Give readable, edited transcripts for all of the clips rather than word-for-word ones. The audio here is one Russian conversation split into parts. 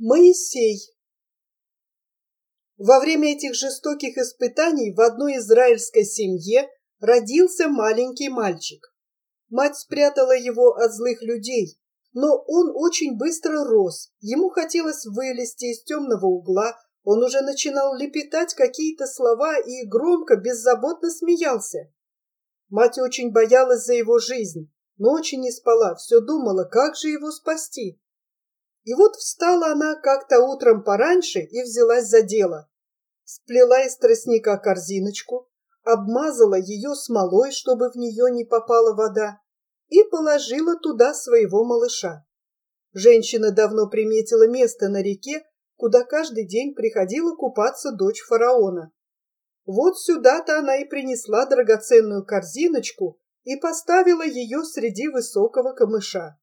Моисей. Во время этих жестоких испытаний в одной израильской семье родился маленький мальчик. Мать спрятала его от злых людей, но он очень быстро рос. Ему хотелось вылезти из темного угла, он уже начинал лепетать какие-то слова и громко, беззаботно смеялся. Мать очень боялась за его жизнь, ночи не спала, все думала, как же его спасти. И вот встала она как-то утром пораньше и взялась за дело. Сплела из тростника корзиночку, обмазала ее смолой, чтобы в нее не попала вода, и положила туда своего малыша. Женщина давно приметила место на реке, куда каждый день приходила купаться дочь фараона. Вот сюда-то она и принесла драгоценную корзиночку и поставила ее среди высокого камыша.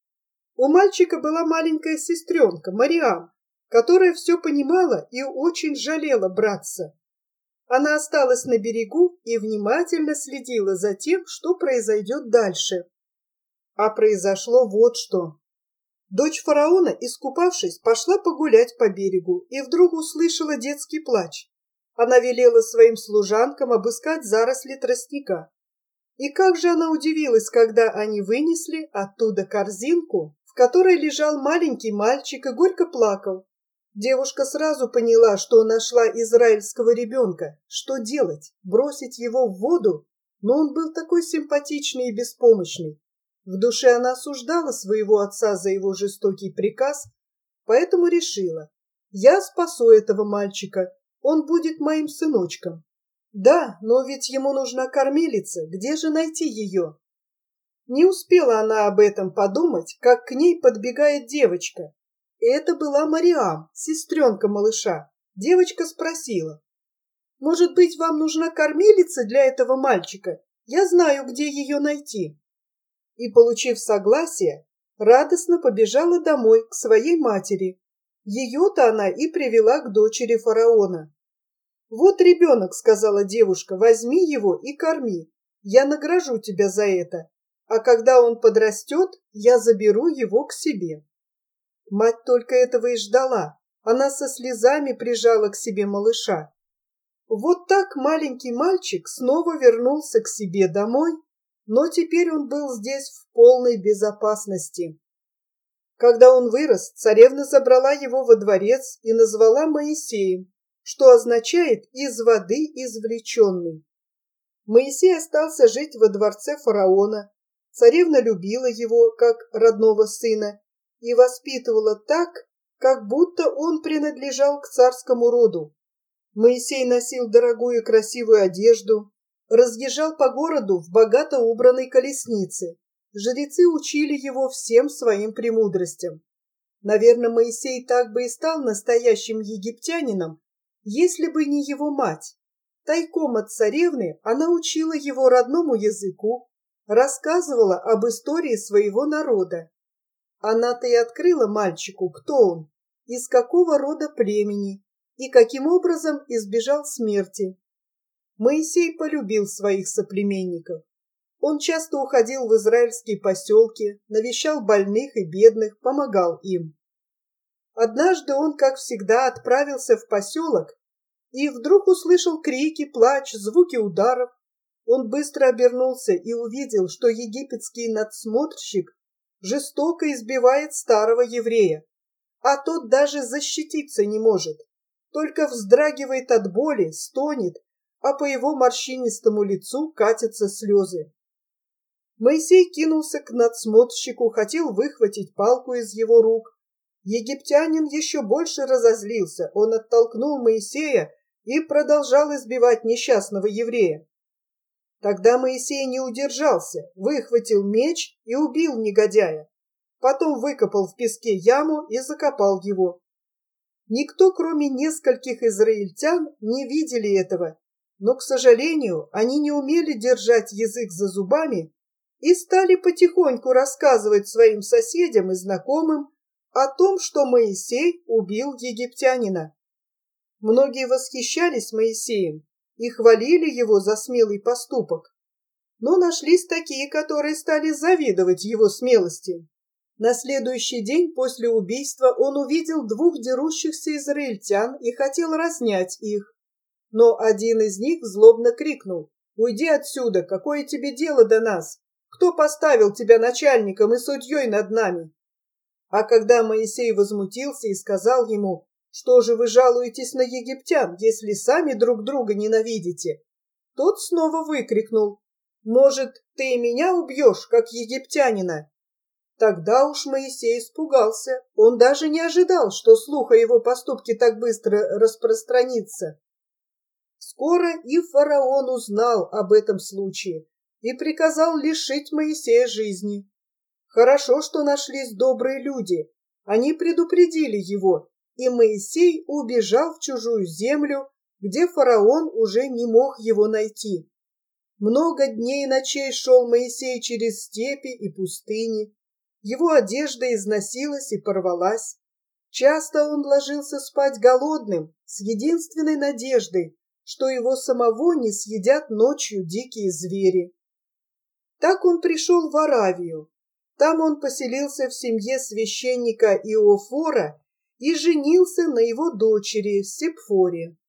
У мальчика была маленькая сестренка, Мариам, которая все понимала и очень жалела братца. Она осталась на берегу и внимательно следила за тем, что произойдет дальше. А произошло вот что. Дочь фараона, искупавшись, пошла погулять по берегу и вдруг услышала детский плач. Она велела своим служанкам обыскать заросли тростника. И как же она удивилась, когда они вынесли оттуда корзинку, в которой лежал маленький мальчик и горько плакал. Девушка сразу поняла, что нашла израильского ребенка. Что делать? Бросить его в воду? Но он был такой симпатичный и беспомощный. В душе она осуждала своего отца за его жестокий приказ, поэтому решила: я спасу этого мальчика, он будет моим сыночком. Да, но ведь ему нужна кормилица, где же найти ее? Не успела она об этом подумать, как к ней подбегает девочка. И это была Мариам, сестренка малыша. Девочка спросила: «Может быть, вам нужна кормилица для этого мальчика? Я знаю, где ее найти». И, получив согласие, радостно побежала домой к своей матери. Ее-то она и привела к дочери фараона. «Вот ребенок», — сказала девушка, — «возьми его и корми. Я награжу тебя за это. А когда он подрастет, я заберу его к себе». Мать только этого и ждала. Она со слезами прижала к себе малыша. Вот так маленький мальчик снова вернулся к себе домой, но теперь он был здесь в полной безопасности. Когда он вырос, царевна забрала его во дворец и назвала Моисеем, что означает «из воды извлеченный». Моисей остался жить во дворце фараона. Царевна любила его, как родного сына, и воспитывала так, как будто он принадлежал к царскому роду. Моисей носил дорогую и красивую одежду, разъезжал по городу в богато убранной колеснице. Жрецы учили его всем своим премудростям. Наверное, Моисей так бы и стал настоящим египтянином, если бы не его мать. Тайком от царевны она учила его родному языку, рассказывала об истории своего народа. Она-то и открыла мальчику, кто он, из какого рода племени и каким образом избежал смерти. Моисей полюбил своих соплеменников. Он часто уходил в израильские поселки, навещал больных и бедных, помогал им. Однажды он, как всегда, отправился в поселок и вдруг услышал крики, плач, звуки ударов. Он быстро обернулся и увидел, что египетский надсмотрщик жестоко избивает старого еврея, а тот даже защититься не может, только вздрагивает от боли, стонет, а по его морщинистому лицу катятся слезы. Моисей кинулся к надсмотрщику, хотел выхватить палку из его рук. Египтянин еще больше разозлился, он оттолкнул Моисея и продолжал избивать несчастного еврея. Тогда Моисей не удержался, выхватил меч и убил негодяя. Потом выкопал в песке яму и закопал его. Никто, кроме нескольких израильтян, не видели этого, но, к сожалению, они не умели держать язык за зубами и стали потихоньку рассказывать своим соседям и знакомым о том, что Моисей убил египтянина. Многие восхищались Моисеем и хвалили его за смелый поступок. Но нашлись такие, которые стали завидовать его смелости. На следующий день после убийства он увидел двух дерущихся израильтян и хотел разнять их. Но один из них злобно крикнул: «Уйди отсюда! Какое тебе дело до нас? Кто поставил тебя начальником и судьей над нами?» А когда Моисей возмутился и сказал ему: «Что же вы жалуетесь на египтян, если сами друг друга ненавидите?» Тот снова выкрикнул: «Может, ты и меня убьешь, как египтянина?» Тогда уж Моисей испугался. Он даже не ожидал, что слух о его поступке так быстро распространится. Скоро и фараон узнал об этом случае и приказал лишить Моисея жизни. Хорошо, что нашлись добрые люди. Они предупредили его, и Моисей убежал в чужую землю, где фараон уже не мог его найти. Много дней и ночей шел Моисей через степи и пустыни. Его одежда износилась и порвалась. Часто он ложился спать голодным, с единственной надеждой, что его самого не съедят ночью дикие звери. Так он пришел в Аравию. Там он поселился в семье священника Иофора и женился на его дочери Сепфоре.